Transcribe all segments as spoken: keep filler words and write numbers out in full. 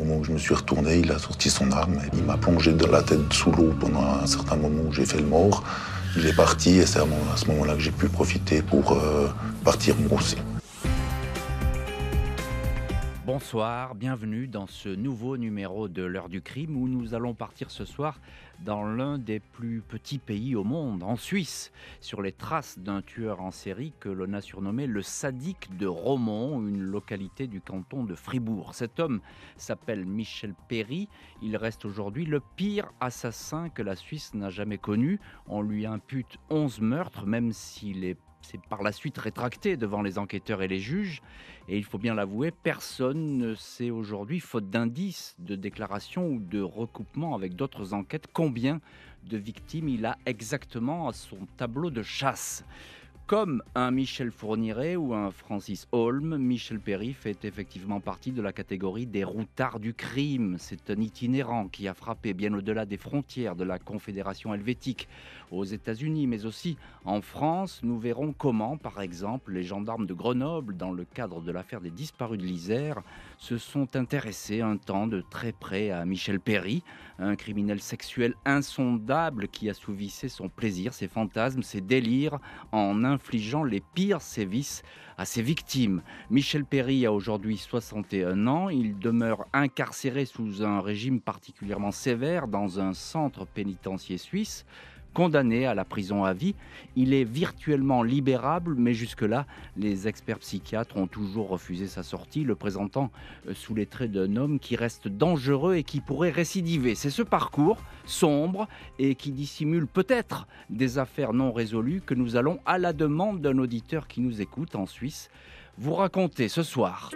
moment où je me suis retourné, il a sorti son arme. Et il m'a plongé de la tête sous l'eau pendant un certain moment où j'ai fait le mort. Il est parti et c'est à ce moment-là que j'ai pu profiter pour euh, partir moi aussi. Bonsoir, bienvenue dans ce nouveau numéro de l'heure du crime où nous allons partir ce soir dans l'un des plus petits pays au monde, en Suisse, sur les traces d'un tueur en série que l'on a surnommé le sadique de Romont, une localité du canton de Fribourg. Cet homme s'appelle Michel Péry, il reste aujourd'hui le pire assassin que la Suisse n'a jamais connu. On lui impute onze meurtres, même s'il est C'est par la suite rétracté devant les enquêteurs et les juges. Et il faut bien l'avouer, personne ne sait aujourd'hui, faute d'indices, de déclarations ou de recoupements avec d'autres enquêtes, combien de victimes il a exactement à son tableau de chasse. Comme un Michel Fourniret ou un Francis Holm, Michel Péry fait effectivement partie de la catégorie des routards du crime. C'est un itinérant qui a frappé bien au-delà des frontières de la Confédération helvétique, aux États-Unis, mais aussi en France. Nous verrons comment, par exemple, les gendarmes de Grenoble, dans le cadre de l'affaire des disparus de l'Isère, se sont intéressés un temps de très près à Michel Péry, un criminel sexuel insondable qui assouvissait son plaisir, ses fantasmes, ses délires, en infligeant les pires sévices à ses victimes. Michel Péry a aujourd'hui soixante et un ans, il demeure incarcéré sous un régime particulièrement sévère dans un centre pénitentiaire suisse. Condamné à la prison à vie, il est virtuellement libérable, mais jusque-là, les experts psychiatres ont toujours refusé sa sortie, le présentant sous les traits d'un homme qui reste dangereux et qui pourrait récidiver. C'est ce parcours sombre et qui dissimule peut-être des affaires non résolues que nous allons, à la demande d'un auditeur qui nous écoute en Suisse, vous raconter ce soir.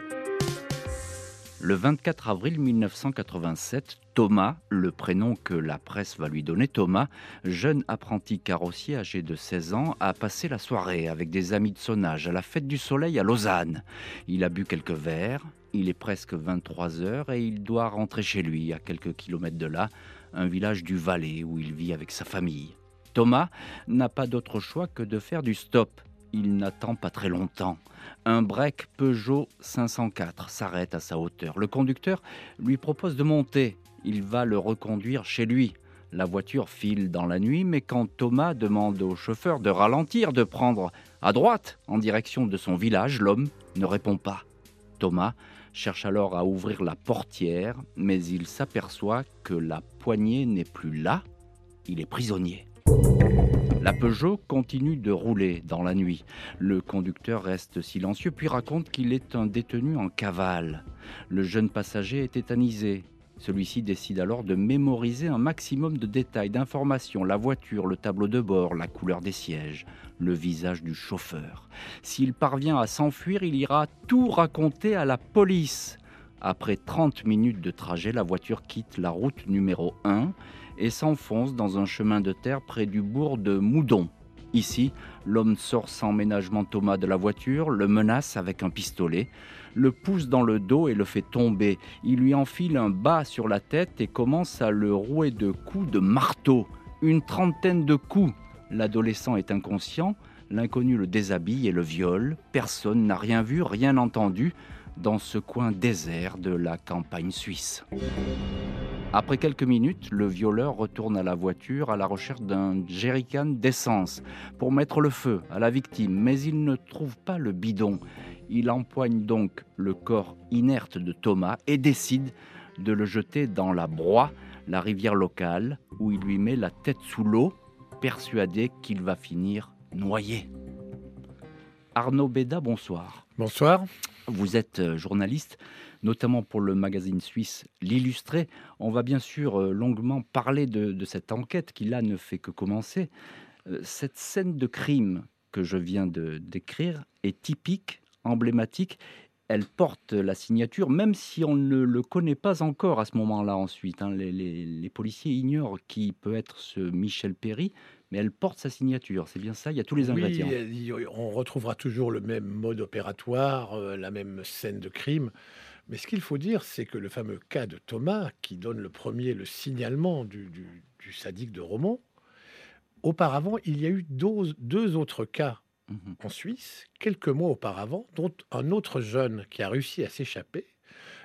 Le vingt-quatre avril mille neuf cent quatre-vingt-sept, Thomas, le prénom que la presse va lui donner, Thomas, jeune apprenti carrossier âgé de seize ans, a passé la soirée avec des amis de son âge à la fête du soleil à Lausanne. Il a bu quelques verres, il est presque vingt-trois heures et il doit rentrer chez lui, à quelques kilomètres de là, un village du Valais où il vit avec sa famille. Thomas n'a pas d'autre choix que de faire du stop. Il n'attend pas très longtemps. Un break Peugeot cinq cent quatre s'arrête à sa hauteur. Le conducteur lui propose de monter. Il va le reconduire chez lui. La voiture file dans la nuit, mais quand Thomas demande au chauffeur de ralentir, de prendre à droite en direction de son village, l'homme ne répond pas. Thomas cherche alors à ouvrir la portière, mais il s'aperçoit que la poignée n'est plus là. Il est prisonnier. La Peugeot continue de rouler dans la nuit. Le conducteur reste silencieux puis raconte qu'il est un détenu en cavale. Le jeune passager est tétanisé. Celui-ci décide alors de mémoriser un maximum de détails, d'informations, la voiture, le tableau de bord, la couleur des sièges, le visage du chauffeur. S'il parvient à s'enfuir, il ira tout raconter à la police. Après trente minutes de trajet, la voiture quitte la route numéro un et s'enfonce dans un chemin de terre près du bourg de Moudon. Ici, l'homme sort sans ménagement Thomas de la voiture, le menace avec un pistolet, le pousse dans le dos et le fait tomber. Il lui enfile un bas sur la tête et commence à le rouer de coups de marteau. Une trentaine de coups. L'adolescent est inconscient, l'inconnu le déshabille et le viole. Personne n'a rien vu, rien entendu dans ce coin désert de la campagne suisse. Après quelques minutes, le violeur retourne à la voiture à la recherche d'un jerrycan d'essence pour mettre le feu à la victime, mais il ne trouve pas le bidon. Il empoigne donc le corps inerte de Thomas et décide de le jeter dans la Broye, la rivière locale, où il lui met la tête sous l'eau, persuadé qu'il va finir noyé. Arnaud Béda, bonsoir. Bonsoir. Vous êtes journaliste, notamment pour le magazine suisse L'Illustré. On va bien sûr longuement parler de, de cette enquête qui là ne fait que commencer. Cette scène de crime que je viens de décrire est typique, emblématique. Elle porte la signature, même si on ne le connaît pas encore à ce moment-là ensuite. Hein. Les, les, les policiers ignorent qui peut être ce Michel Péry, mais elle porte sa signature. C'est bien ça, il y a tous les ingrédients. Oui, on retrouvera toujours le même mode opératoire, euh, la même scène de crime. Mais ce qu'il faut dire, c'est que le fameux cas de Thomas, qui donne le premier le signalement du, du, du sadique de Romont, auparavant, il y a eu deux, deux autres cas mmh. en Suisse, quelques mois auparavant, dont un autre jeune qui a réussi à s'échapper,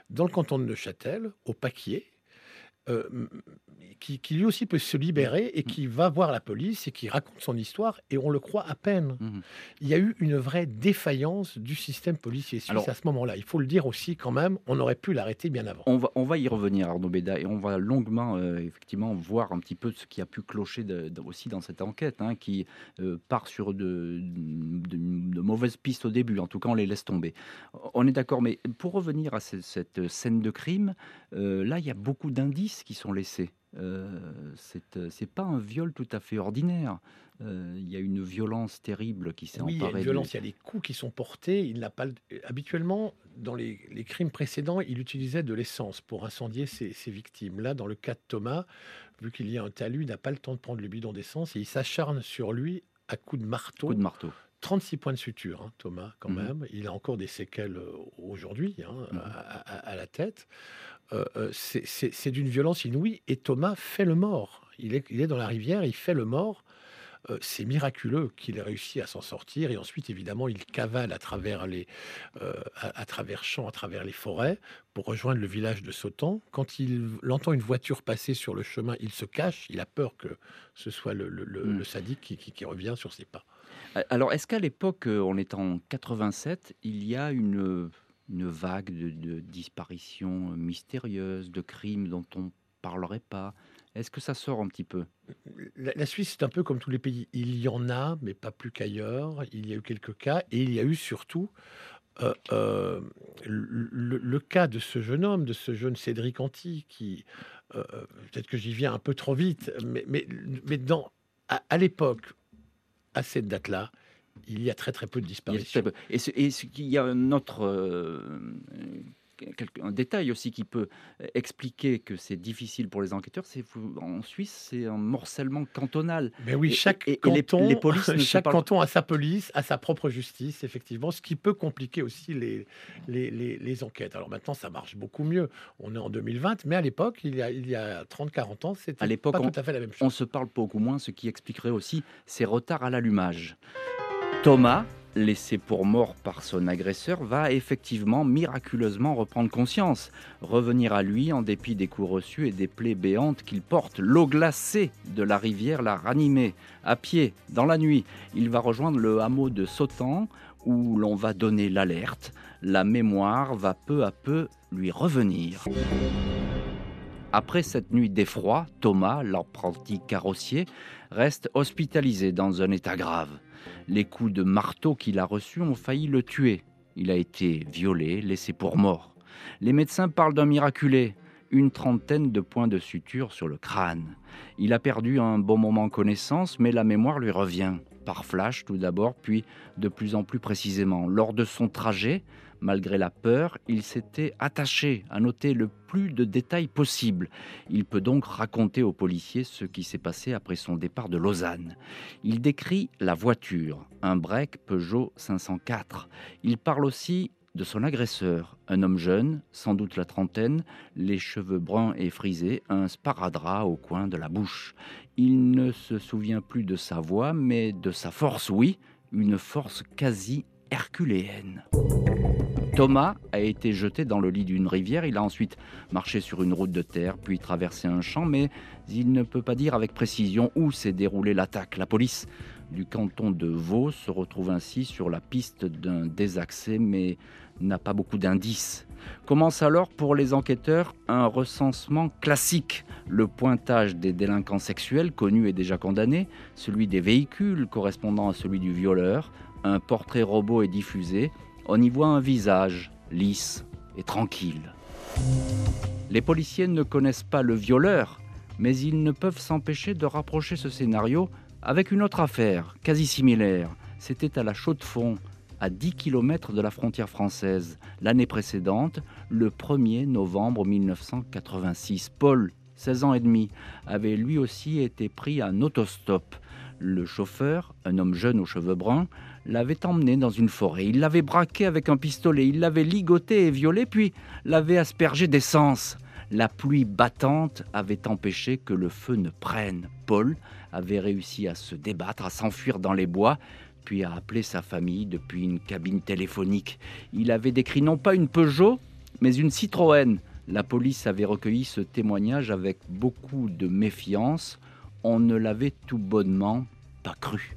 dans le canton de Neuchâtel, au Paquier, euh, qui, qui lui aussi peut se libérer et qui va voir la police et qui raconte son histoire et on le croit à peine. Mmh. Il y a eu une vraie défaillance du système policier suisse Alors, à ce moment-là. Il faut le dire aussi quand même, on aurait pu l'arrêter bien avant. On va, on va y revenir, Arnaud Béda, et on va longuement, euh, effectivement, voir un petit peu ce qui a pu clocher de- de- aussi dans cette enquête, hein, qui euh, part sur de, de- de mauvaises pistes au début. En tout cas, on les laisse tomber. On est d'accord, mais pour revenir à ce- cette scène de crime, euh, là, il y a beaucoup d'indices qui sont laissés. Euh, c'est euh, c'est pas un viol tout à fait ordinaire. Euh, Il y a une violence terrible qui s'est Oui, il y a emparée une de violence, il y a des coups qui sont portés. Il n'a pas le- habituellement, dans les, les crimes précédents, il utilisait de l'essence pour incendier ses, ses victimes. Là, dans le cas de Thomas, vu qu'il y a un talus, il n'a pas le temps de prendre le bidon d'essence et il s'acharne sur lui à coups de coup marteau. de marteau. trente-six points de suture, hein, Thomas, quand Mhm. même. Il a encore des séquelles euh, aujourd'hui, hein, Mhm. à, à- à la tête. Euh, euh, c'est c'est- c'est d'une violence inouïe et Thomas fait le mort. Il est, il est dans la rivière, il fait le mort. Euh, c'est miraculeux qu'il ait réussi à s'en sortir. Et ensuite, évidemment, il cavale à travers les, euh, à, à travers champs, à travers les forêts, pour rejoindre le village de Sautan. Quand il entend une voiture passer sur le chemin, il se cache. Il a peur que ce soit le, le- le- Mm. le sadique qui, qui- qui revient sur ses pas. Alors, est-ce qu'à l'époque, euh, on est en quatre-vingt-sept, il y a une, une vague de, de disparitions mystérieuses, de crimes dont on parlerait pas? Est-ce que ça sort un petit peu? La, la Suisse, c'est un peu comme tous les pays. Il y en a, mais pas plus qu'ailleurs. Il y a eu quelques cas. Et il y a eu surtout euh, euh, le, le- le cas de ce jeune homme, de ce jeune Cédric Anti, qui, euh, peut-être que j'y viens un peu trop vite, mais, mais, mais dans, à, à l'époque, à cette date-là, il y a très très peu de Il y a disparitions. très peu. Et ce- et ce qu'il y a un autre euh, quelque- un détail aussi qui peut expliquer que c'est difficile pour les enquêteurs, c'est vous- en Suisse, c'est un morcellement cantonal. Mais oui, Et- chaque et- et les- canton, les polices ne se chaque parlent- canton a sa police, a sa propre justice, effectivement, ce qui peut compliquer aussi les, les, les- les enquêtes. Alors maintenant, ça marche beaucoup mieux. On est en deux mille vingt, mais à l'époque, il y a, il y a trente quarante ans, c'était À l'époque, pas on- tout à fait la même chose. On se parle beaucoup moins, ce qui expliquerait aussi ces retards à l'allumage. Thomas, laissé pour mort par son agresseur, va effectivement miraculeusement reprendre conscience, revenir à lui en dépit des coups reçus et des plaies béantes qu'il porte. L'eau glacée de la rivière l'a ranimé. À pied, dans la nuit, il va rejoindre le hameau de Sautan où l'on va donner l'alerte. La mémoire va peu à peu lui revenir. Après cette nuit d'effroi, Thomas, l'apprenti carrossier, reste hospitalisé dans un état grave. Les coups de marteau qu'il a reçus ont failli le tuer. Il a été violé, laissé pour mort. Les médecins parlent d'un miraculé, une trentaine de points de suture sur le crâne. Il a perdu un bon moment connaissance, mais la mémoire lui revient. Par flash tout d'abord, puis de plus en plus précisément. Lors de son trajet, malgré la peur, il s'était attaché à noter le plus de détails possible. Il peut donc raconter aux policiers ce qui s'est passé après son départ de Lausanne. Il décrit la voiture, un break Peugeot cinq cent quatre. Il parle aussi de son agresseur, un homme jeune, sans doute la trentaine, les cheveux bruns et frisés, un sparadrap au coin de la bouche. Il ne se souvient plus de sa voix, mais de sa force, oui, une force quasi herculéenne. Thomas a été jeté dans le lit d'une rivière, il a ensuite marché sur une route de terre, puis traversé un champ, mais il ne peut pas dire avec précision où s'est déroulée l'attaque. La police du canton de Vaud se retrouve ainsi sur la piste d'un désaccès, mais n'a pas beaucoup d'indices. Commence alors pour les enquêteurs un recensement classique, le pointage des délinquants sexuels connus et déjà condamnés, celui des véhicules correspondant à celui du violeur, un portrait robot est diffusé, on y voit un visage lisse et tranquille. Les policiers ne connaissent pas le violeur, mais ils ne peuvent s'empêcher de rapprocher ce scénario avec une autre affaire, quasi similaire. C'était à la Chaux-de-Fonds, à dix kilomètres de la frontière française. L'année précédente, le premier novembre mille neuf cent quatre-vingt-six, Paul, seize ans et demi, avait lui aussi été pris en autostop. Le chauffeur, un homme jeune aux cheveux bruns, l'avait emmené dans une forêt. Il l'avait braqué avec un pistolet, il l'avait ligoté et violé, puis l'avait aspergé d'essence. La pluie battante avait empêché que le feu ne prenne. Paul avait réussi à se débattre, à s'enfuir dans les bois, puis à appeler sa famille depuis une cabine téléphonique. Il avait décrit non pas une Peugeot, mais une Citroën. La police avait recueilli ce témoignage avec beaucoup de méfiance. On ne l'avait tout bonnement pas cru.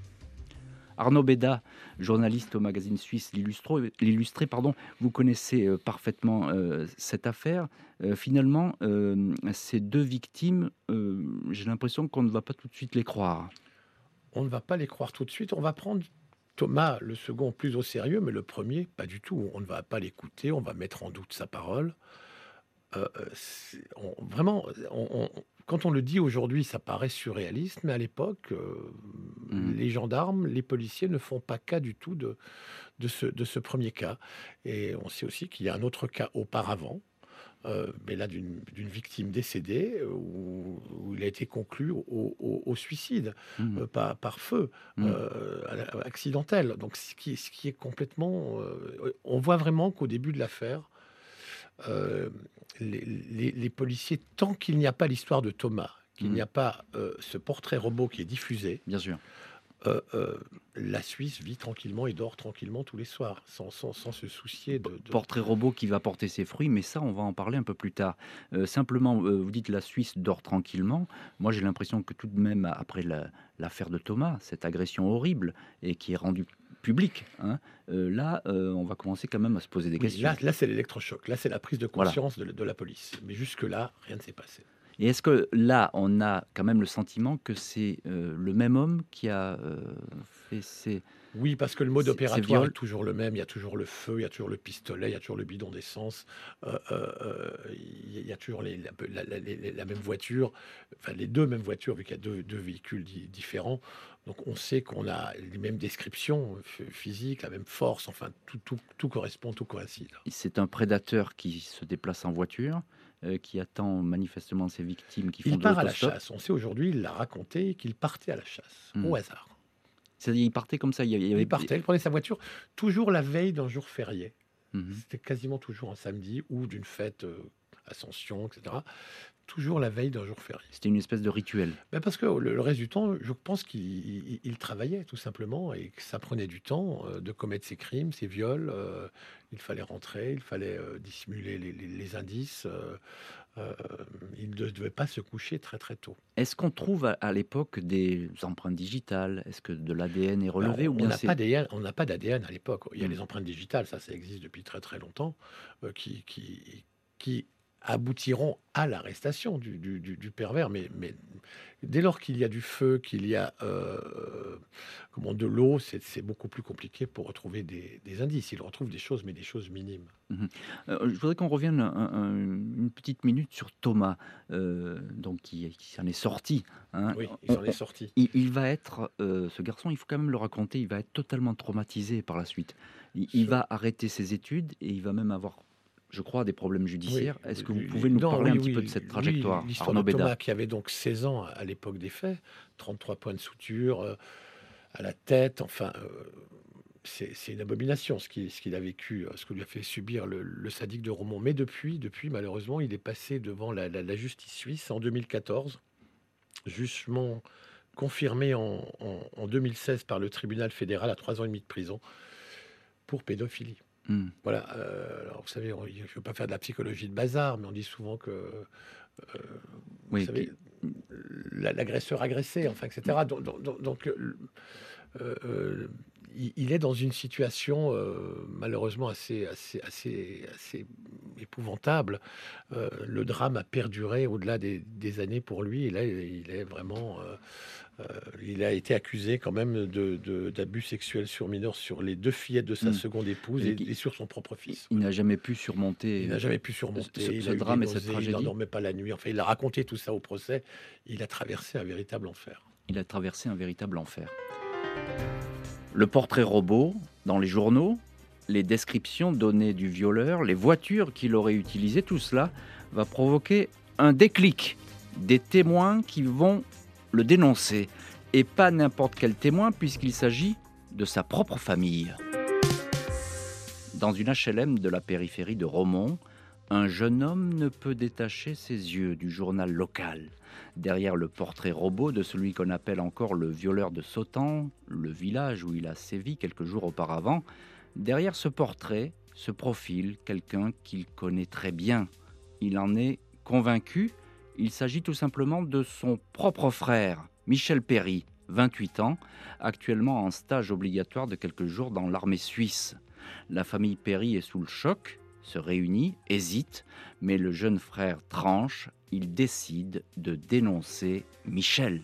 Arnaud Béda, journaliste au magazine suisse L'Illustré, l'Illustré pardon, vous connaissez euh, parfaitement euh, cette affaire. Euh, finalement, euh, ces deux victimes, euh, j'ai l'impression qu'on ne va pas tout de suite les croire. On ne va pas les croire tout de suite. On va prendre Thomas, le second, plus au sérieux, mais le premier, pas du tout. On ne va pas l'écouter, on va mettre en doute sa parole. Euh, c'est- on- vraiment, on- on- quand on le dit aujourd'hui, ça paraît surréaliste, mais à l'époque, euh, Mhm. les gendarmes, les policiers ne font pas cas du tout de, de ce, de ce premier cas. Et on sait aussi qu'il y a un autre cas auparavant, euh, mais là d'une d'une victime décédée, euh, où, où il a été conclu au, au- au suicide, Mhm. euh, par, par feu, Mhm. euh, à la- accidentel. Donc ce qui, est- ce qui est complètement... euh, on voit vraiment qu'au début de l'affaire, euh, les, les- les policiers, tant qu'il n'y a pas l'histoire de Thomas, qu'il Mhm. n'y a pas euh, ce portrait robot qui est diffusé, Bien sûr. euh, euh, la Suisse vit tranquillement et dort tranquillement tous les soirs, sans, sans, sans se soucier de... de- Portrait robot qui va porter ses fruits, mais ça, on va en parler un peu plus tard. Euh, simplement, euh, vous dites la Suisse dort tranquillement. Moi, j'ai l'impression que tout de même, après la- l'affaire de Thomas, cette agression horrible et qui est rendue publique, hein, euh, là, euh, on va commencer quand même à se poser des Oui, questions. là, là c'est l'électrochoc, là c'est la prise de Voilà. conscience de, de la police. Mais jusque-là, rien ne s'est passé. Et est-ce que là, on a quand même le sentiment que c'est euh, le même homme qui a euh, fait ces... Oui, parce que le mode C'est- c'est opératoire viol. est toujours le même. Il y a toujours le feu, il y a toujours le pistolet, il y a toujours le bidon d'essence, euh, euh, euh, il y a toujours les- la, la- la- les- la même voiture, enfin les deux mêmes voitures, vu qu'il y a deux, deux véhicules di- différents. Donc on sait qu'on a les mêmes descriptions euh, physiques, la même force, enfin tout, tout, tout correspond, tout coïncide. C'est un prédateur qui se déplace en voiture, euh, qui attend manifestement ses victimes qui font Il de part à la l'autostop. chasse. On sait aujourd'hui, il l'a raconté, qu'il partait à la chasse, Hmm. au hasard. C'est-à-dire, il partait comme ça. Il y avait... il y avait- Il partait, il prenait sa voiture, toujours la veille d'un jour férié. Mhm. C'était quasiment toujours un samedi ou d'une fête, euh, Ascension, et cetera. Toujours la veille d'un jour férié. C'était une espèce de rituel. Ben parce que le, le reste du temps, je pense qu'il il- il travaillait tout simplement et que ça prenait du temps euh, de commettre ses crimes, ses viols. euh, il fallait rentrer, il fallait euh, dissimuler les, les- les indices. euh, euh, il ne devait pas se coucher très très tôt. Est-ce qu'on trouve à, à l'époque des empreintes digitales? Est-ce que de l'A D N est Ben, relevé on ou on bien n'a c'est... pas d'A D N, on n'a pas d'A D N à l'époque. Il y a Mm. les empreintes digitales, ça, ça existe depuis très très longtemps, euh, qui, qui, qui aboutiront à l'arrestation du, du- du- du pervers. Mais, mais dès lors qu'il y a du feu, qu'il y a euh, comment, de l'eau, c'est c'est beaucoup plus compliqué pour retrouver des, des indices. Il retrouve des choses, mais des choses minimes. Mhm. Euh, je voudrais qu'on revienne un- un- une petite minute sur Thomas, euh, donc qui, qui s'en est sorti, hein. Oui, il On- s'en est sorti. Il, il va être, euh, ce garçon, il faut quand même le raconter, il va être totalement traumatisé par la suite. Il, il Ce- va arrêter ses études et il va même avoir, je crois, des problèmes judiciaires. Oui, Est-ce que oui, vous oui, pouvez nous non, parler oui, un petit oui, peu de cette oui, trajectoire, l'histoire Arnaud de Thomas, Béda? qui avait donc seize ans à l'époque des faits, trente-trois points de suture euh, à la tête, enfin, euh, c'est c'est une abomination ce qu'il ce qu'il a vécu, euh, ce que lui a fait subir le, le sadique de Romont. Mais depuis, depuis, malheureusement, il est passé devant la, la- la justice suisse en deux mille quatorze, jugement confirmé en, en- en deux mille seize par le tribunal fédéral à trois ans et demi de prison pour pédophilie. Hmm. Voilà, euh, alors vous savez, on- je ne veux pas faire de la psychologie de bazar, mais on dit souvent que, euh, vous Oui, savez, la- l'agresseur agressé, enfin, et cetera. Donc, donc- donc- donc, euh, euh, il, il est dans une situation euh, malheureusement assez, assez, assez, assez épouvantable. Euh, le drame a perduré au-delà des, des années pour lui. Et là, il est vraiment... euh, euh, il a été accusé quand même de, de- d'abus sexuels sur mineurs sur les deux fillettes de sa Mm. seconde épouse Et et, qui- et sur son propre fils. il n'a jamais pu surmonter. Il n'a jamais pu surmonter. ce- il ce a eu drame des et cette nausées, il tragédie. n'endormait pas la nuit. Enfin, il a raconté tout ça au procès. Il a traversé un véritable enfer. Il a traversé un véritable enfer. Le portrait robot dans les journaux, les descriptions données du violeur, les voitures qu'il aurait utilisées, tout cela va provoquer un déclic. Des témoins qui vont le dénoncer. Et pas n'importe quel témoin, puisqu'il s'agit de sa propre famille. Dans une H L M de la périphérie de Romont, un jeune homme ne peut détacher ses yeux du journal local. Derrière le portrait robot de celui qu'on appelle encore le violeur de Sautan, le village où il a sévi quelques jours auparavant, derrière ce portrait, se profile quelqu'un qu'il connaît très bien. Il en est convaincu. Il s'agit tout simplement de son propre frère, Michel Péry, vingt-huit ans, actuellement en stage obligatoire de quelques jours dans l'armée suisse. La famille Péry est sous le choc, se réunit, hésite, mais le jeune frère tranche. Il décide de dénoncer Michel.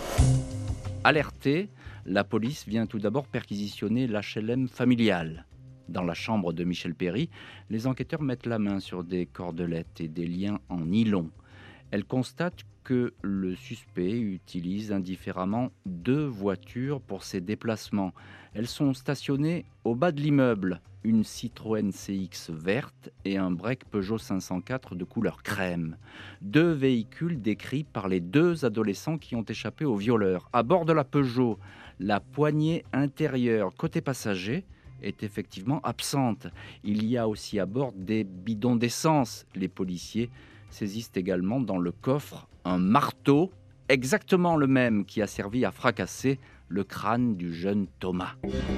Alertée, la police vient tout d'abord perquisitionner l'H L M familial. Dans la chambre de Michel Péry, les enquêteurs mettent la main sur des cordelettes et des liens en nylon. Elle constate que le suspect utilise indifféremment deux voitures pour ses déplacements. Elles sont stationnées au bas de l'immeuble, une Citroën C X verte et un break Peugeot cinq cent quatre de couleur crème. Deux véhicules décrits par les deux adolescents qui ont échappé aux violeurs. À bord de la Peugeot, la poignée intérieure côté passager est effectivement absente. Il y a aussi à bord des bidons d'essence. Les policiers saisissent également dans le coffre un marteau, exactement le même qui a servi à fracasser le crâne du jeune Thomas.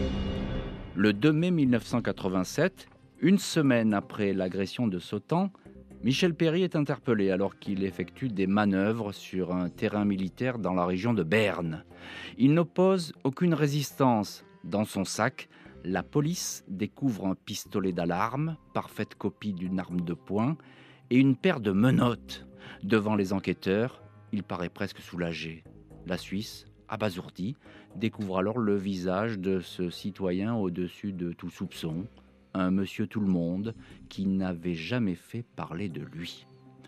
Le deux mai mille neuf cent quatre-vingt-sept, une semaine après l'agression de Sautan, Michel Péry est interpellé alors qu'il effectue des manœuvres sur un terrain militaire dans la région de Berne. Il n'oppose aucune résistance. Dans son sac, la police découvre un pistolet d'alarme, parfaite copie d'une arme de poing, et une paire de menottes. Devant les enquêteurs, il paraît presque soulagé. La Suisse, abasourdie, découvre alors le visage de ce citoyen au-dessus de tout soupçon, un monsieur tout-le-monde qui n'avait jamais fait parler de lui.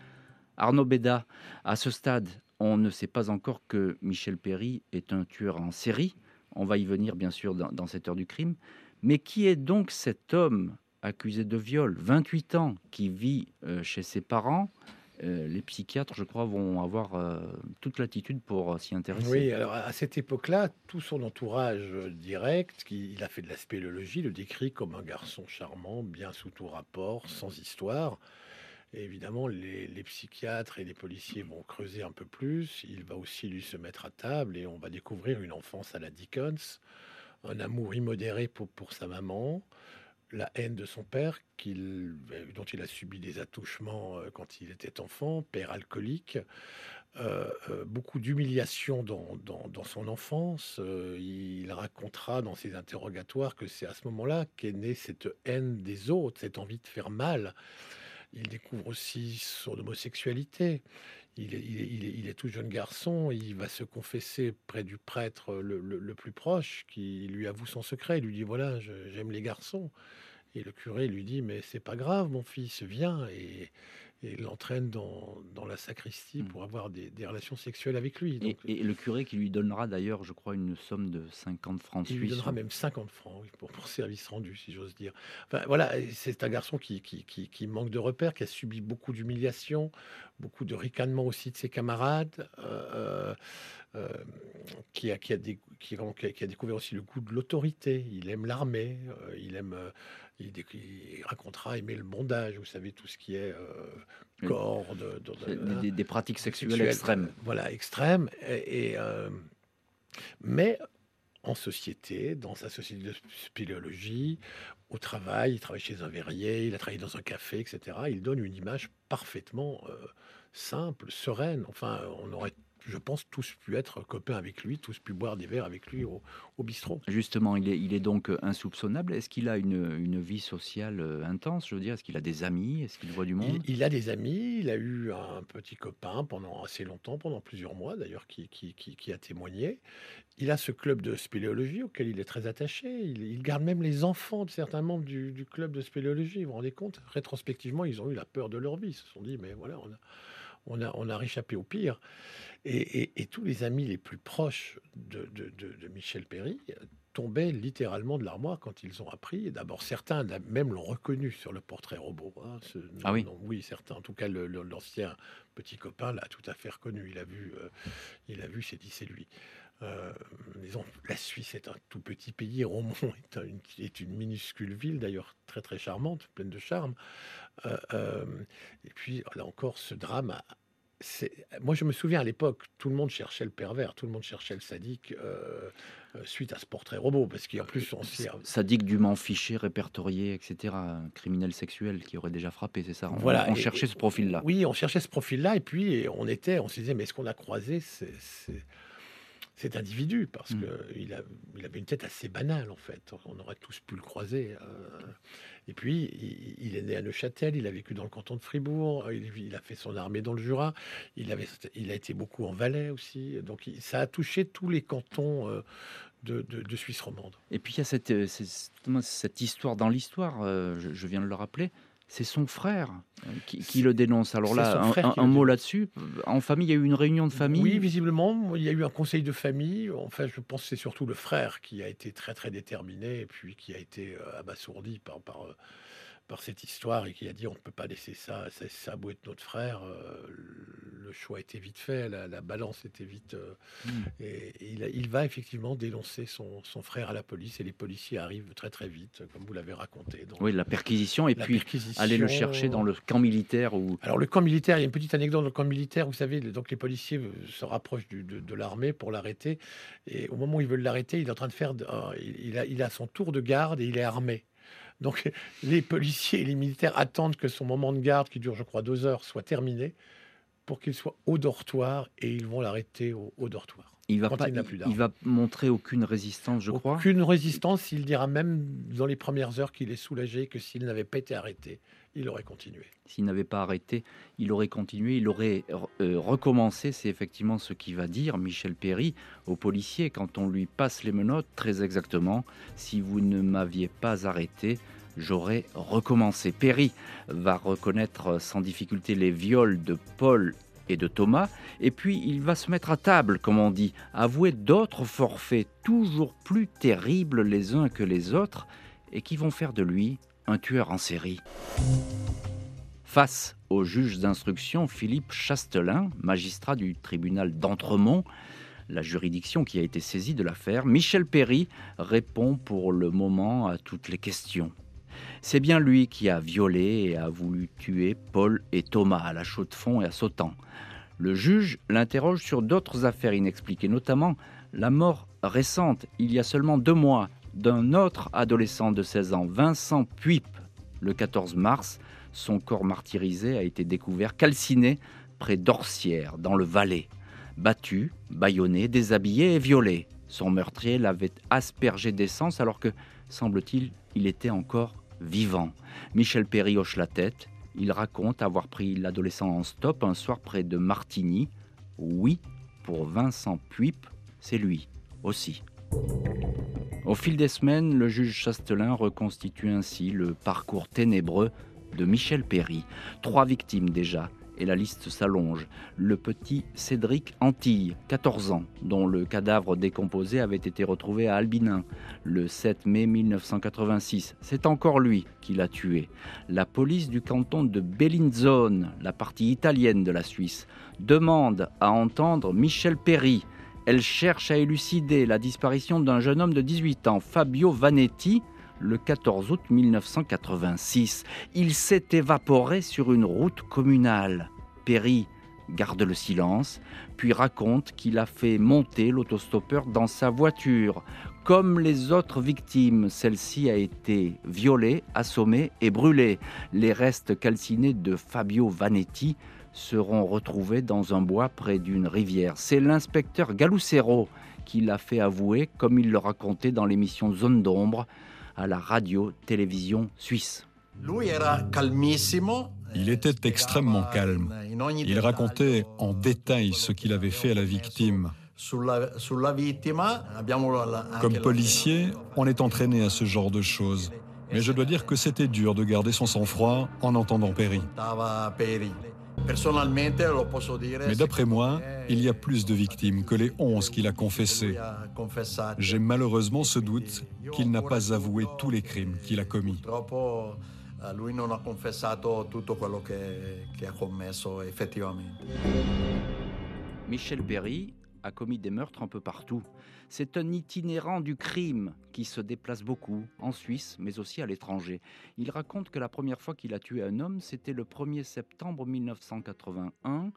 Arnaud Béda, à ce stade, on ne sait pas encore que Michel Péry est un tueur en série. On va y venir bien sûr dans, dans cette heure du crime. Mais qui est donc cet homme accusé de viol, vingt-huit ans, qui vit euh, chez ses parents? Euh, les psychiatres, je crois, vont avoir euh, toute l'attitude pour euh, s'y intéresser. Oui, alors à cette époque-là, tout son entourage euh, direct, qui, il a fait de la spéléologie, le décrit comme un garçon charmant, bien sous tout rapport, sans histoire. Et évidemment, les, les psychiatres et les policiers vont creuser un peu plus. Il va aussi lui se mettre à table et on va découvrir une enfance à la Dickens, un amour immodéré pour, pour sa maman, la haine de son père, qu'il, dont il a subi des attouchements euh, quand il était enfant, père alcoolique, euh, euh, beaucoup d'humiliation dans, dans, dans son enfance. Euh, il racontera dans ses interrogatoires que c'est à ce moment-là qu'est née cette haine des autres, cette envie de faire mal. Il découvre aussi son homosexualité. Il est, il est- il est- il est tout jeune garçon, il va se confesser près du prêtre le, le- le plus proche, qui lui avoue son secret. Il lui dit, voilà, je- j'aime les garçons. Et le curé lui dit, mais c'est pas grave, mon fils, viens. Et, et l'entraîne dans, dans la sacristie Mm. pour avoir des, des relations sexuelles avec lui. Et, Donc, et le curé qui lui donnera d'ailleurs, je crois, une somme de cinquante francs il lui suisses. donnera même cinquante francs oui, pour, pour service rendu, si j'ose dire. Enfin, voilà, et c'est un garçon qui, qui, qui, qui manque de repères, qui a subi beaucoup d'humiliations, beaucoup de ricanements aussi de ses camarades, euh, euh, qui, a, qui, a dé- qui, vraiment- qui a- qui a découvert aussi le goût de l'autorité. Il aime l'armée, euh, il aime, euh, il, dé- il racontera aimer le bondage, vous savez, tout ce qui est euh, Oui. corde, de- de- C'est Des, hein, des- des pratiques sexuelles sexuel, extrêmes. euh, voilà, extrême. Et, et, euh, mais en société, dans sa société de spéléologie, au travail, il travaille chez un verrier, il a travaillé dans un café, et cetera. Il donne une image parfaitement euh, simple, sereine. Enfin, on aurait, je pense, tous pu être copains avec lui, tous pu boire des verres avec lui au, au bistrot. Justement, il est, il est donc euh, insoupçonnable. Est-ce qu'il a une, une vie sociale euh, intense? Je veux dire, est-ce qu'il a des amis? Est-ce qu'il voit du Il, monde? il a des amis, il a eu un petit copain pendant assez longtemps, pendant plusieurs mois d'ailleurs, qui, qui, qui, qui a témoigné. Il a ce club de spéléologie auquel il est très attaché. Il, il garde même les enfants de certains membres du, du club de spéléologie. Vous vous rendez compte? Rétrospectivement, ils ont eu la peur de leur vie. Ils se sont dit, mais voilà, on a, on a, on a réchappé au pire. Et, et- et tous les amis les plus proches de, de- de- de Michel Péry euh, tombaient littéralement de l'armoire quand ils ont appris. Et d'abord, certains l'a- même l'ont reconnu sur le portrait robot, hein, ce- Ah non, oui. non, oui, certains. En tout cas, le- le- l'ancien petit copain l'a tout à fait reconnu. Il a vu, euh, il a vu, s'est dit, c'est lui. Euh, disons, la Suisse est un tout petit pays. Romont est, un- une, est une minuscule ville, d'ailleurs très très charmante, pleine de charme. Euh, euh, et puis, là encore, ce drame a- c'est moi, je me souviens à l'époque, tout le monde cherchait le pervers, tout le monde cherchait le sadique, heu heu, suite à ce portrait robot, parce qu'en plus on s'y S a sadique dûment fiché, répertorié et cetera, un criminel sexuel qui aurait déjà frappé, c'est ça? On voilà on et cherchait et ce profil-là. oui, on cherchait ce profil-là et puis on était on se disait: «Mais est-ce qu'on a croisé c'est c'est cet individu?» parce Mmh. qu'il a il avait une tête assez banale, en fait. On aurait tous pu le croiser, heu et puis i il est né à Neuchâtel, il a vécu dans le canton de Fribourg, il vit il a fait son armée dans le Jura, il avait il a été beaucoup en Valais aussi, donc il ça a touché tous les cantons, heu, de de de Suisse romande. Et puis il y a cette, heu, c'est justement cette histoire dans l'histoire, heu, je je viens de le rappeler, c'est son frère, heu, qui qui C'est le dénonce. Alors c'est là, son un frère un qui un le mot dénonce. là-dessus. En famille, il y a eu une réunion de Oui, famille. visiblement, il y a eu un conseil de famille. Enfin, je pense que c'est surtout le frère qui a été très, très déterminé et puis qui a été, heu, abasourdi par par, heu, par cette histoire et qui a dit: «On ne peut pas laisser ça, ça ça a beau être notre frère», heu, le choix était vite fait, la la balance était vite, heu Mmh. et et il a il va effectivement dénoncer son son frère à la police et les policiers arrivent très, très vite, comme vous l'avez raconté dans Oui, le la perquisition et la puis aller le chercher dans perquisition. le camp militaire où Alors le camp militaire, il y a une petite anecdote dans le camp militaire, vous savez, le donc les policiers, heu, se rapprochent du de de l'armée pour l'arrêter et au moment où ils veulent l'arrêter, il est en train de faire d un il il a il a son tour de garde et il est armé. Donc les policiers et les militaires attendent que son moment de garde, qui dure je crois deux heures, soit terminé pour qu'il soit au dortoir et ils vont l'arrêter au au dortoir, il va quand pas il n'a il plus il d'armes. va montrer aucune résistance, je crois? Aucune résistance, il dira même dans les premières heures qu'il est soulagé, que s'il n'avait pas été arrêté, il aurait continué. S'il n'avait pas arrêté, il aurait continué, il aurait re heu, recommencé. C'est effectivement ce qu'il va dire, Michel Péry, aux policiers quand on lui passe les menottes, très exactement: «Si vous ne m'aviez pas arrêté, j'aurais recommencé». Péry va reconnaître sans difficulté les viols de Paul et de Thomas, et puis il va se mettre à table, comme on dit, avouer d'autres forfaits toujours plus terribles les uns que les autres et qui vont faire de lui un tueur en série. Face au juge d'instruction Philippe Chastelin, magistrat du tribunal d'Entremont, la juridiction qui a été saisie de l'affaire, Michel Péry répond pour le moment à toutes les questions. C'est bien lui qui a violé et a voulu tuer Paul et Thomas à la Chaux-de-Fonds et à Sautan. Le juge l'interroge sur d'autres affaires inexpliquées, notamment la mort récente, il y a seulement deux mois, d'un autre adolescent de seize ans, Vincent Puip. Le quatorze mars, son corps martyrisé a été découvert calciné près d'Orsières, dans le Valais. Battu, bâillonné, déshabillé et violé. Son meurtrier l'avait aspergé d'essence alors que, semble-t-il, il était encore vivant. Michel Péry hoche la tête. Il raconte avoir pris l'adolescent en stop un soir près de Martigny. Oui, pour Vincent Puip, c'est lui aussi. Au fil des semaines, le juge Chastelin reconstitue ainsi le parcours ténébreux de Michel Péry. Trois victimes déjà, et la liste s'allonge. Le petit Cédric Antille, quatorze ans, dont le cadavre décomposé avait été retrouvé à Albinin le sept mai mille neuf cent quatre-vingt-six. C'est encore lui qui l'a tué. La police du canton de Bellinzone, la partie italienne de la Suisse, demande à entendre Michel Péry. Elle cherche à élucider la disparition d'un jeune homme de dix-huit ans, Fabio Vanetti, le quatorze août mille neuf cent quatre-vingt-six. Il s'est évaporé sur une route communale. Péry garde le silence, puis raconte qu'il a fait monter l'autostoppeur dans sa voiture. Comme les autres victimes, celle-ci a été violée, assommée et brûlée. Les restes calcinés de Fabio Vanetti seront retrouvés dans un bois près d'une rivière. C'est l'inspecteur Galucero qui l'a fait avouer, comme il le racontait dans l'émission Zone d'ombre à la radio-télévision suisse. Il était extrêmement calme. Il racontait en détail ce qu'il avait fait à la victime. Comme policier, on est entraîné à ce genre de choses. Mais je dois dire que c'était dur de garder son sang-froid en entendant Péry. Mais d'après moi, il y a plus de victimes que les onze qu'il a confessées. J'ai malheureusement ce doute qu'il n'a pas avoué tous les crimes qu'il a commis. Michel Péry a commis des meurtres un peu partout. C'est un itinérant du crime qui se déplace beaucoup, en Suisse, mais aussi à l'étranger. Il raconte que la première fois qu'il a tué un homme, c'était le premier septembre mille neuf cent quatre-vingt-un,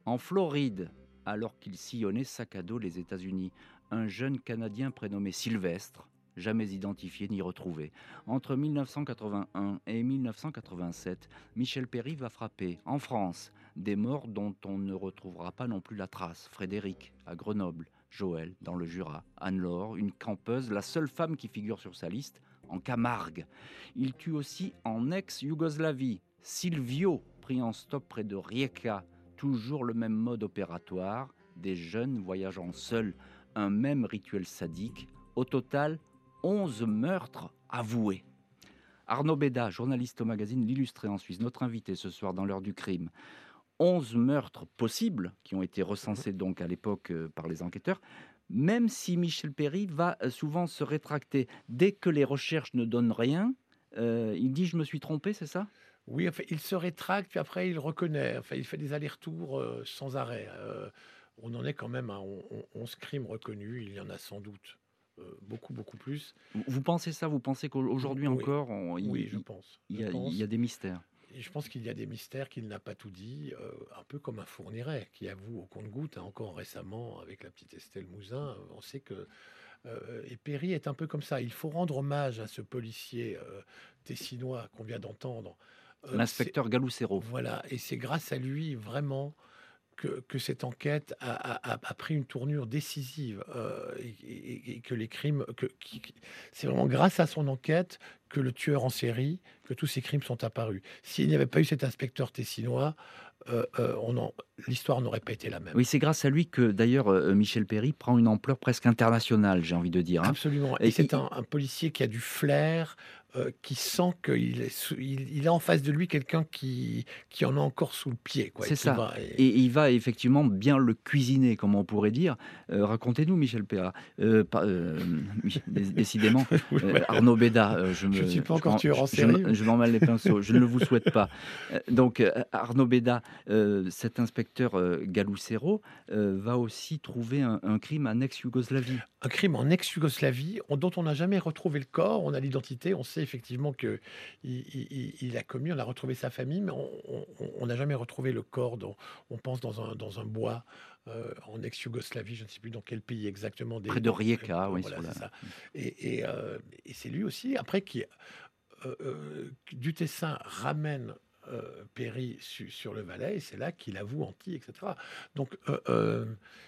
En Floride, alors qu'il sillonnait sac à dos les États-Unis, un jeune Canadien prénommé Sylvestre, jamais identifié ni retrouvé. Entre mille neuf cent quatre-vingt-un et mille neuf cent quatre-vingt-sept, Michel Péry va frapper, en France, des morts dont on ne retrouvera pas non plus la trace. Frédéric, à Grenoble, Joël, dans le Jura, Anne-Laure, une campeuse, la seule femme qui figure sur sa liste, en Camargue. Il tue aussi en ex-Yougoslavie, Silvio, pris en stop près de Rijeka. Toujours le même mode opératoire, des jeunes voyageant seuls, un même rituel sadique. Au total, onze meurtres avoués. Arnaud Béda, journaliste au magazine L'Illustré en Suisse, notre invité ce soir dans l'heure du crime. onze meurtres possibles qui ont été recensés donc à l'époque euh, par les enquêteurs, même si Michel Péry va souvent se rétracter. Dès que les recherches ne donnent rien, euh, il dit « je me suis trompé », c'est ça ? Oui, enfin, il se rétracte, puis après il reconnaît. Enfin, il fait des allers-retours euh, sans arrêt. Euh, on en est quand même à onze crimes reconnus, il y en a sans doute euh, beaucoup, beaucoup plus. Vous pensez ça ? Vous pensez qu'aujourd'hui oui. encore, on, il, oui, je pense. Il y, a, je pense. il y a des mystères. Et je pense qu'il y a des mystères qu'il n'a pas tout dit, euh, un peu comme un Fourniret, qui avoue au compte-gouttes, hein, encore récemment, avec la petite Estelle Mouzin, on sait que... Euh, et Péry est un peu comme ça. Il faut rendre hommage à ce policier euh, tessinois qu'on vient d'entendre. Euh, L'inspecteur Galoucero. Voilà, et c'est grâce à lui, vraiment, que, que cette enquête a, a, a pris une tournure décisive euh, et, et, et que les crimes... Que, qui, c'est vraiment grâce à son enquête que le tueur en série, que tous ces crimes sont apparus. S'il n'y avait pas eu cet inspecteur tessinois, euh, euh, on en, l'histoire n'aurait pas été la même. Oui, c'est grâce à lui que, d'ailleurs, euh, Michel Péry prend une ampleur presque internationale, j'ai envie de dire. Hein. Absolument. Et, et c'est il... un, un policier qui a du flair, euh, qui sent qu'il est, sous, il, il a en face de lui quelqu'un qui, qui en a encore sous le pied. Quoi, c'est ça. Va, et... et il va effectivement bien le cuisiner, comme on pourrait dire. Euh, racontez-nous, Michel Péry. Euh, euh, décidément, euh, Arnaud Béda, euh, je Je ne suis pas encore tueur en je, série. Je, je m'en mêle les pinceaux, je ne le vous souhaite pas. Euh, donc, euh, Arnaud Béda, euh, cet inspecteur euh, Galoucero, euh, va aussi trouver un, un crime en ex-Yougoslavie. Un crime en ex-Yougoslavie, dont on n'a jamais retrouvé le corps, on a l'identité, on sait effectivement qu'il il, il, il a commis, on a retrouvé sa famille, mais on n'a jamais retrouvé le corps, dont, on pense dans un, dans un bois, euh, en ex-Yougoslavie, je ne sais plus dans quel pays exactement. Des, Près de Rijeka, euh, oui. Voilà, sur la... c'est ça. Et, et, euh, et c'est lui aussi, après, qui, euh, euh, Dutessin ramène euh, Péry su, sur le Valais, et c'est là qu'il avoue anti, et cetera. Donc, euh, euh,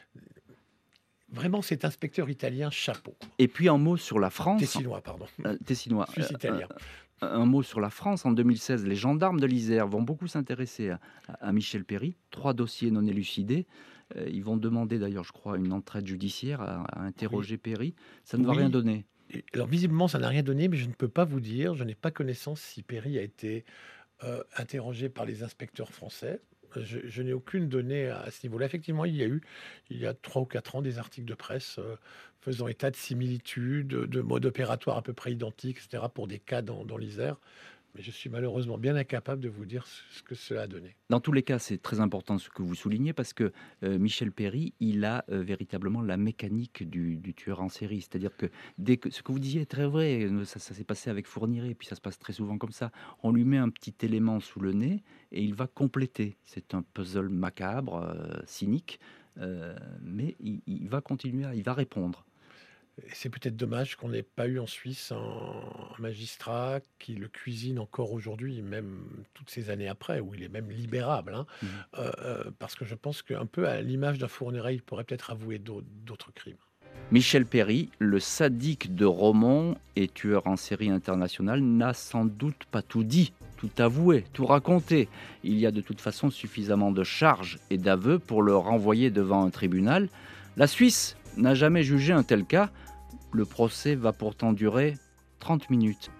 vraiment, cet inspecteur italien, chapeau. Et puis, un mot sur la France. Tessinois, pardon. Euh, Tessinois. Suisse italien. Euh, euh, un mot sur la France. En deux mille seize, les gendarmes de l'Isère vont beaucoup s'intéresser à, à Michel Péry. Trois dossiers non élucidés. Euh, ils vont demander d'ailleurs, je crois, une entraide judiciaire à, à interroger oui. Péry. Ça ne oui. va rien donner. Alors, visiblement, ça n'a rien donné, mais je ne peux pas vous dire. Je n'ai pas connaissance si Péry a été euh, interrogé par les inspecteurs français. Je, je n'ai aucune donnée à ce niveau-là. Effectivement, il y a eu, il y a trois ou quatre ans, des articles de presse euh, faisant état de similitudes, de modes opératoires à peu près identiques, et cetera, pour des cas dans, dans l'Isère. Mais je suis malheureusement bien incapable de vous dire ce que cela a donné. Dans tous les cas, c'est très important ce que vous soulignez, parce que euh, Michel Péry, il a euh, véritablement la mécanique du, du tueur en série. C'est-à-dire que, dès que ce que vous disiez est très vrai, ça, ça s'est passé avec Fourniret, puis ça se passe très souvent comme ça. On lui met un petit élément sous le nez et il va compléter. C'est un puzzle macabre, euh, cynique, euh, mais il, il va continuer, à, il va répondre. C'est peut-être dommage qu'on n'ait pas eu en Suisse un magistrat qui le cuisine encore aujourd'hui, même toutes ces années après, où il est même libérable. Hein, mmh. euh, parce que je pense qu'un peu à l'image d'un Fourniret, il pourrait peut-être avouer d'autres crimes. Michel Péry, le sadique de Romont et tueur en série international, n'a sans doute pas tout dit, tout avoué, tout raconté. Il y a de toute façon suffisamment de charges et d'aveux pour le renvoyer devant un tribunal. La Suisse n'a jamais jugé un tel cas. Le procès va pourtant durer trente minutes.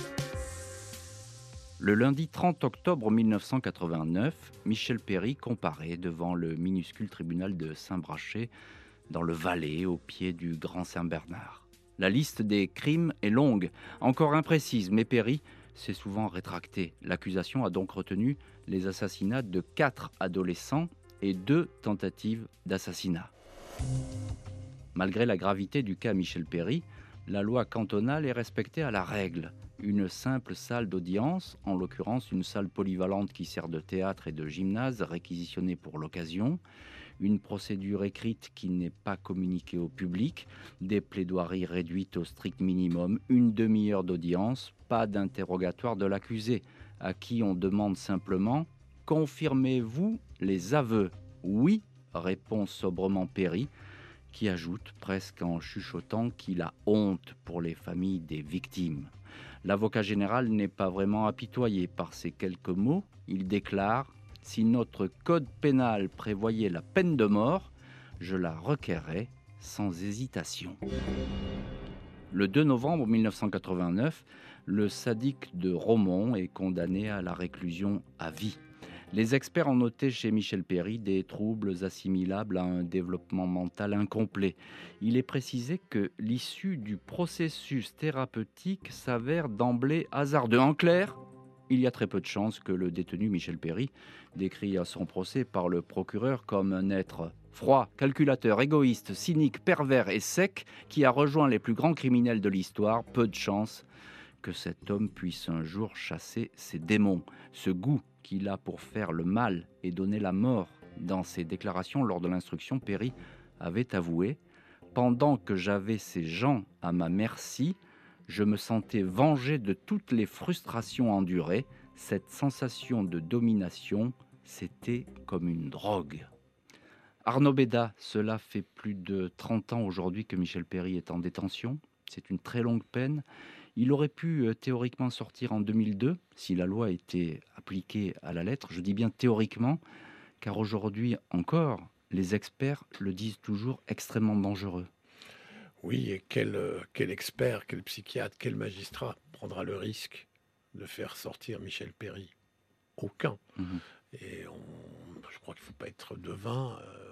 Le lundi trente octobre mille neuf cent quatre-vingt-neuf, Michel Péry comparaît devant le minuscule tribunal de Saint-Brachet, dans le Valais, au pied du Grand Saint-Bernard. La liste des crimes est longue, encore imprécise, mais Péry s'est souvent rétracté. L'accusation a donc retenu les assassinats de quatre adolescents et deux tentatives d'assassinat. Malgré la gravité du cas Michel Péry, la loi cantonale est respectée à la règle. une simple salle d'audience, en l'occurrence une salle polyvalente qui sert de théâtre et de gymnase, réquisitionnée pour l'occasion, une procédure écrite qui n'est pas communiquée au public, des plaidoiries réduites au strict minimum, une demi-heure d'audience, pas d'interrogatoire de l'accusé, à qui on demande simplement « Confirmez-vous les aveux ?» « Oui », répond sobrement Péry, qui ajoute, presque en chuchotant, qu'il a honte pour les familles des victimes. L'avocat général n'est pas vraiment apitoyé par ces quelques mots. Il déclare « Si notre code pénal prévoyait la peine de mort, je la requerrais sans hésitation. » Le deux novembre mille neuf cent quatre-vingt-neuf, le sadique de Romont est condamné à la réclusion à vie. Les experts ont noté chez Michel Péry des troubles assimilables à un développement mental incomplet. Il est précisé que l'issue du processus thérapeutique s'avère d'emblée hasardeux. En clair, il y a très peu de chances que le détenu Michel Péry, décrit à son procès par le procureur comme un être froid, calculateur, égoïste, cynique, pervers et sec, qui a rejoint les plus grands criminels de l'histoire, peu de chances que cet homme puisse un jour chasser ses démons. Ce goût qu'il a pour faire le mal et donner la mort. Dans ses déclarations lors de l'instruction, Péry avait avoué « Pendant que j'avais ces gens à ma merci, je me sentais vengé de toutes les frustrations endurées. Cette sensation de domination, c'était comme une drogue. » Arnaud Béda, cela fait plus de trente ans aujourd'hui que Michel Péry est en détention. C'est une très longue peine. Il aurait pu euh, théoriquement sortir en deux mille deux si la loi était appliquée à la lettre. Je dis bien théoriquement, car aujourd'hui encore, les experts le disent toujours extrêmement dangereux. Oui, et quel, euh, quel expert, quel psychiatre, quel magistrat prendra le risque de faire sortir Michel Péry? Aucun. Mmh. Et on, je crois qu'il ne faut pas être devin. Euh,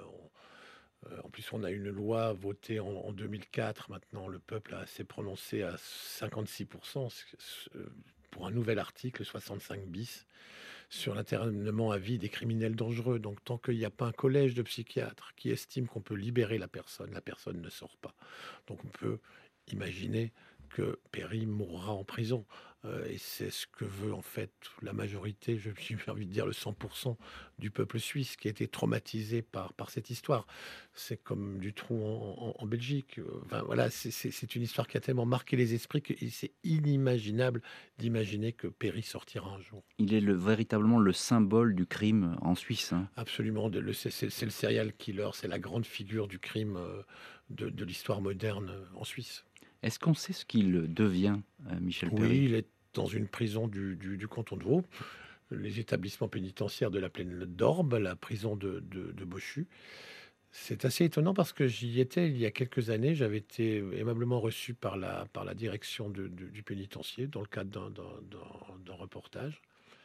on, euh, en plus, on a une loi votée en, en deux mille quatre. Maintenant, le peuple s'est prononcé à cinquante-six pour cent pour un nouvel article soixante-cinq bis sur l'internement à vie des criminels dangereux. Donc, tant qu'il n'y a pas un collège de psychiatres qui estime qu'on peut libérer la personne, la personne ne sort pas. Donc, on peut imaginer que Péry mourra en prison. Euh, et c'est ce que veut en fait la majorité, je j'ai envie de dire le cent pour cent du peuple suisse qui a été traumatisé par, par cette histoire. C'est comme Dutroux en, en, en Belgique. Enfin, voilà, c'est, c'est, c'est une histoire qui a tellement marqué les esprits que c'est inimaginable d'imaginer que Péry sortira un jour. Il est le, véritablement le symbole du crime en Suisse. Hein. Absolument, de, le, c'est, c'est, c'est le serial killer, c'est la grande figure du crime de, de l'histoire moderne en Suisse. Est-ce qu'on sait ce qu'il devient, Michel Péry? Oui, il est dans une prison du, du, du canton de Vaud, les établissements pénitentiaires de la plaine d'Orbe, la prison de, de, de Bochu. C'est assez étonnant parce que j'y étais il y a quelques années. J'avais été aimablement reçu par la, par la direction de, de, du pénitencier dans le cadre d'un, d'un, d'un, d'un reportage.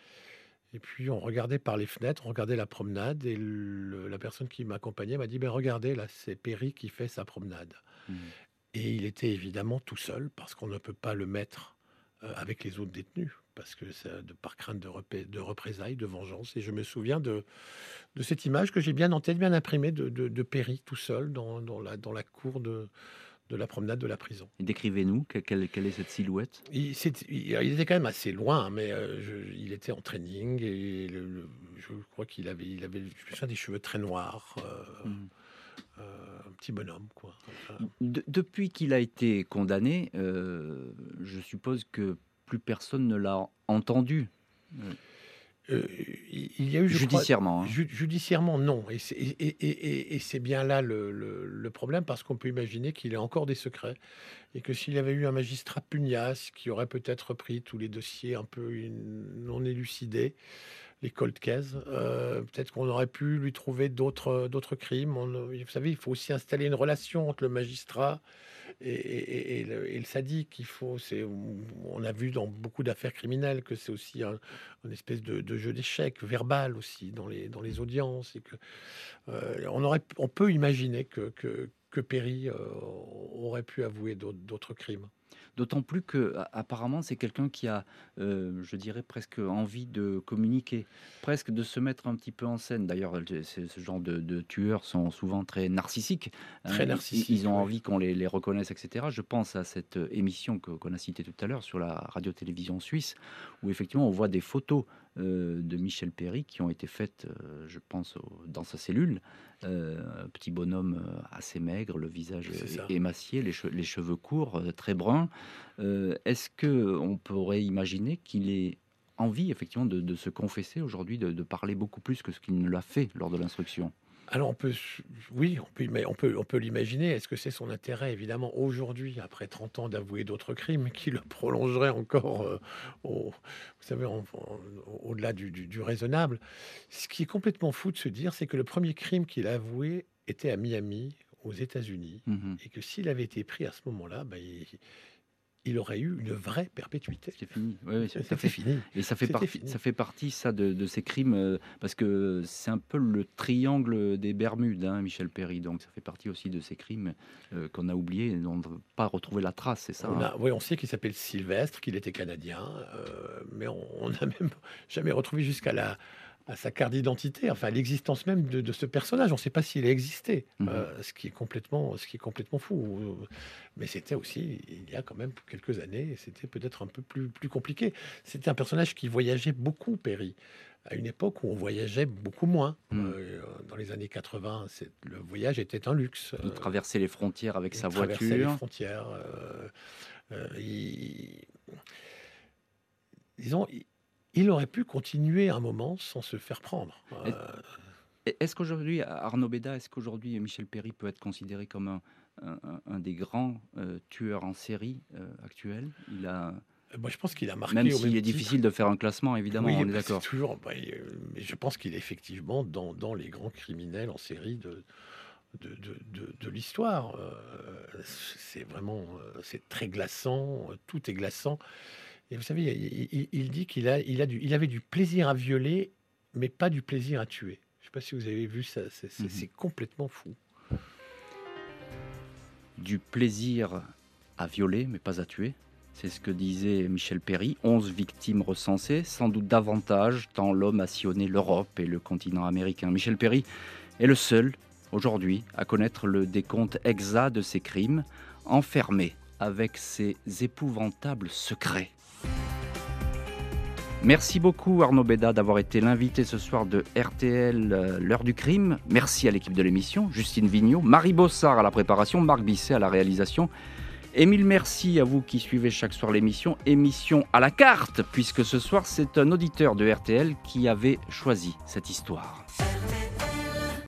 Et puis on regardait par les fenêtres, on regardait la promenade et le, la personne qui m'accompagnait m'a dit ben, « Regardez, là, c'est Péry qui fait sa promenade. Mmh. » Et il était évidemment tout seul parce qu'on ne peut pas le mettre avec les autres détenus, parce que c'est de, par crainte de, repé, de représailles, de vengeance. Et je me souviens de, de cette image que j'ai bien en tête, bien imprimée, de, de, de Péry tout seul dans, dans, la, dans la cour de, de la promenade de la prison. Et décrivez-nous, quelle, quelle est cette silhouette? il, il, il était quand même assez loin, mais euh, je, il était en training, et le, le, je crois qu'il avait, il avait je me souviens, des cheveux très noirs, euh, mmh. Euh, un petit bonhomme, quoi. Enfin... De, depuis qu'il a été condamné, euh, je suppose que plus personne ne l'a entendu. Euh, il y a eu, je judiciairement. Crois, hein. ju- judiciairement, non. Et c'est, et, et, et, et c'est bien là le, le, le problème, parce qu'on peut imaginer qu'il a encore des secrets et que s'il avait eu un magistrat pugnace qui aurait peut-être pris tous les dossiers un peu non élucidés, les cold cases, euh, peut-être qu'on aurait pu lui trouver d'autres, d'autres crimes. On, vous savez, il faut aussi installer une relation entre le magistrat et, et, et, le, et le sadique. Il faut, c'est, on a vu dans beaucoup d'affaires criminelles que c'est aussi un, une espèce de, de jeu d'échecs verbal aussi dans les, dans les audiences. Et que, euh, on, aurait, on peut imaginer que, que, que Péry euh, aurait pu avouer d'autres, d'autres crimes. D'autant plus que apparemment c'est quelqu'un qui a, euh, je dirais presque envie de communiquer, presque de se mettre un petit peu en scène. D'ailleurs, c'est- ce genre de, de tueurs sont souvent très narcissiques. Très Hein. narcissique. Ils, ils ont oui. envie qu'on les, les reconnaisse, et cetera. Je pense à cette euh, émission que- qu'on a citée tout à l'heure sur la radio-télévision suisse, où effectivement on voit des photos euh, de Michel Péry qui ont été faites, euh, je pense, au- dans sa cellule. Euh, un petit bonhomme euh, assez maigre, le visage C'est ça. é- émacié, les, che- les cheveux courts, euh, très bruns. Euh, Est-ce que on pourrait imaginer qu'il ait envie effectivement de, de se confesser aujourd'hui, de, de parler beaucoup plus que ce qu'il ne l'a fait lors de l'instruction? Alors on peut, oui, on peut, ima- on peut, on peut l'imaginer. Est-ce que c'est son intérêt, évidemment, aujourd'hui, après trente ans, d'avouer d'autres crimes, qui le prolongerait encore euh, au, vous savez, en- en- au-delà du, du- du raisonnable? Ce qui est complètement fou de se dire, c'est que le premier crime qu'il a avoué était à Miami, aux États-Unis, Mhm. et que s'il avait été pris à ce moment-là, ben, il, il aurait eu une vraie perpétuité. C'est fini. Oui, oui, tout à C'était fait. fini. Et ça fait C'était partie, fini. ça fait partie ça de, de ces crimes euh, parce que c'est un peu le triangle des Bermudes, hein, Michel Péry. Donc ça fait partie aussi de ces crimes euh, qu'on a oubliés et dont on ne veut pas retrouver la trace, c'est ça. On, hein. a, oui, on sait qu'il s'appelle Sylvestre, qu'il était canadien, euh, mais on n'a même jamais retrouvé jusqu'à la, à sa carte d'identité, enfin l'existence même de, de ce personnage. On ne sait pas s'il a existé, Mhm. euh, ce qui est complètement, ce qui est complètement fou. Mais c'était aussi, il y a quand même quelques années, c'était peut-être un peu plus, plus compliqué. C'était un personnage qui voyageait beaucoup, Péry, à une époque où on voyageait beaucoup moins. Mhm. Euh, dans les années quatre-vingts, c'est- le voyage était un luxe. Il Euh, traversait les frontières avec il sa traversait les voiture. frontières. euh, euh, il- Disons, il, il aurait pu continuer un moment sans se faire prendre. Et- Euh, Et Est-ce qu'aujourd'hui, Arnaud Béda, est-ce qu'aujourd'hui Michel Péry peut être considéré comme un, un- un- un des grands euh, tueurs en série euh, actuels? Il a, moi, je pense qu'il a marqué. même au s'il même est titre- difficile de faire un classement, évidemment, Oui, on est bah, d'accord. c'est toujours. Bah, euh, mais je pense qu'il est effectivement dans, dans les grands criminels en série de, de, de, de- de l'histoire. Euh, c'est vraiment, euh, c'est très glaçant. euh, Tout est glaçant. Et vous savez, il, il- il dit qu'il a, il a du, il avait du plaisir à violer, mais pas du plaisir à tuer. Je ne sais pas si vous avez vu ça. C'est, c'est- Mhm. c'est complètement fou. Du plaisir à violer, mais pas à tuer. C'est ce que disait Michel Péry. onze victimes recensées, sans doute davantage, tant l'homme a sillonné l'Europe et le continent américain. Michel Péry est le seul, aujourd'hui, à connaître le décompte exact de ses crimes, enfermé avec ses épouvantables secrets. Merci beaucoup Arnaud Béda d'avoir été l'invité ce soir de R T L euh, L'heure du crime. Merci à l'équipe de l'émission, Justine Vignot, Marie Bossard à la préparation, Marc Bisset à la réalisation. Et mille merci à vous qui suivez chaque soir l'émission, émission à la carte, puisque ce soir c'est un auditeur de R T L qui avait choisi cette histoire. R T L